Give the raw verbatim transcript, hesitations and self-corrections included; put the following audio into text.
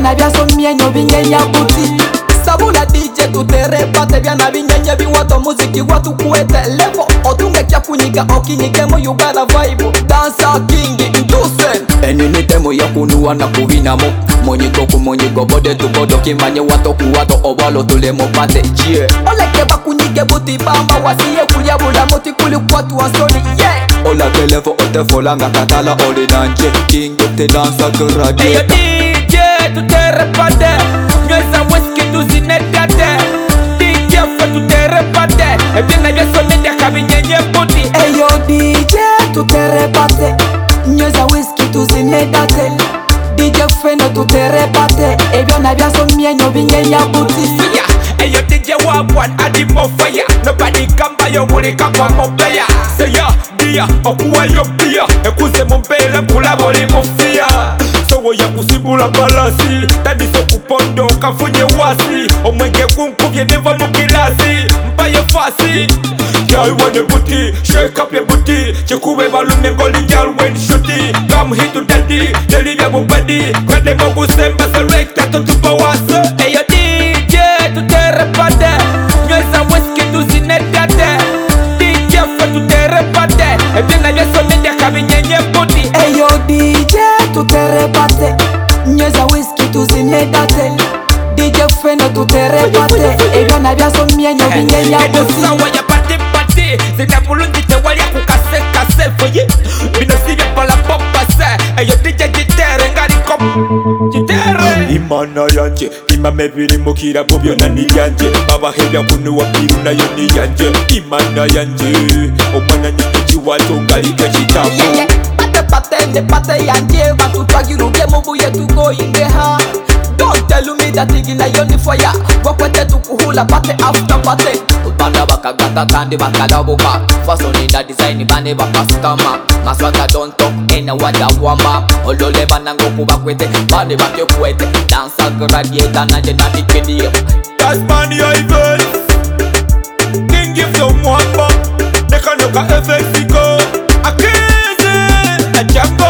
Ebyona byasomye nyo binyenya buti. Sabula D J tuterepate byana binyenye biwato muziki watu kuete levo. Otunge kya kunyiga okinyigemo you got a vibe. Dancer king inducent. Enini temo ya kunuwa na kubinamo. Monyigo ku monyigo bode tu bodo kimanye wato kuwato obalo tulemo pate jie. Oleke bakunyige buti bamba wasiye kulya bula moti kuli kwatu wansoni yeah. Ola televo ote folanga katala oli nanje. King te dansa kurade. Eyo D J tuterepate. Nyoza whisky tuzinedate. D J fe tuterepate. Ebyona byasomye kabinyenye buti. Eyo D J tuterepate. Nyoza whisky tuzinedate. D J feno tuterepate. Ebyona byasomye nyo binyenya buti. Eyo D J wagwan adi mo fire. Nobody can buy your money come from my player. Say ya, dia, okuwa yo bia. Ekuze mbele kulaboli mofia. So ya kusibula balasi. Tadi so kupondo kafunye wasi. Omwenge kunkuvye never mukilasi. Mbaye fasi. Girl want your booty, shake up your booty. Chikube balune ngoli girl when shooty. Come hit to daddy, daddy ya bubadi. Kwende mogu semba selecta to tupawase. Eyo D J tuterepate. Nyoza whisky tuzinedate. D J fe tuterepate. Ebyona byasomye kabinyenye buti. Eyo D J tuterepate. Nyoza whisky tuzinedate. D J feno tuterepate. Ebyona byasomye nyo binyenya buti. Sawa ya pati pati. Zina bulungi tewali ya kukase kase foye. Bino siya pala popa se. Eyo D J jitere ngari kop jitere. Imana yanje imame biri mukira bubyo na niyanje. Abahebya kunu wakiru nayo niyanje. Imana yanje omwana nyine chiwato ngali kechitamu. Yeah, yeah. Pate pate ne pate yanje. Batu twagiruge mubuye tugoyinde ha. Don't tell me that igina yoni fire. Wakwete tukuhula pate after pate. Banda bakagata kandi bakalabuka. Fasoni na design bane bakaskama. Maswata don't talk ena wada wamba. Olole banango kubakwete bane bakekwete. Dansa gradieta na jena dikedi. Das money event. King give you mwamba. Neka noka F X go. Akizi na jambo.